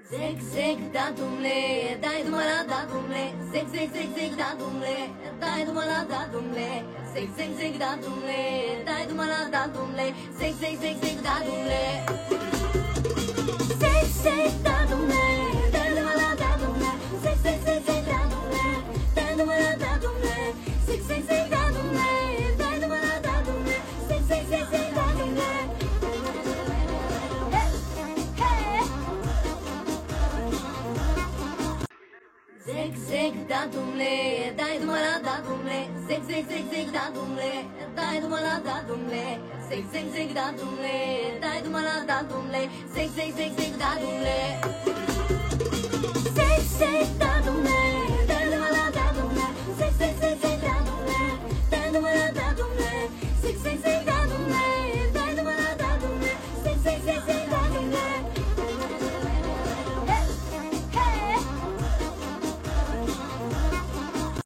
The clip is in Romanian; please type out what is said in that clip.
Zec, zec, da dumle, dai dumala da dumle, zec, zec, zec, zec, da dumle, dai dumala da dumle, zec, zec, zec, da dumle, dai dumala da dumle, zec, zec, zec, zec, da dumle, zec, zec, da dumle, dai dumala da dumle, zec, zec, zec, zec, da dumle, dai dumala da dumle, zec, zec, zec, da dumle, dai dumala da dumle, zec, zec, zec, zec, da dumle. Zec, zec, da dumle, dai dumala da dumle, zec, zec, zec, zec, da dumle, dai dumala da dumle, zec, zec, zec, da dumle, dai dumala da dumle, zec, zec, zec, zec, da dumle.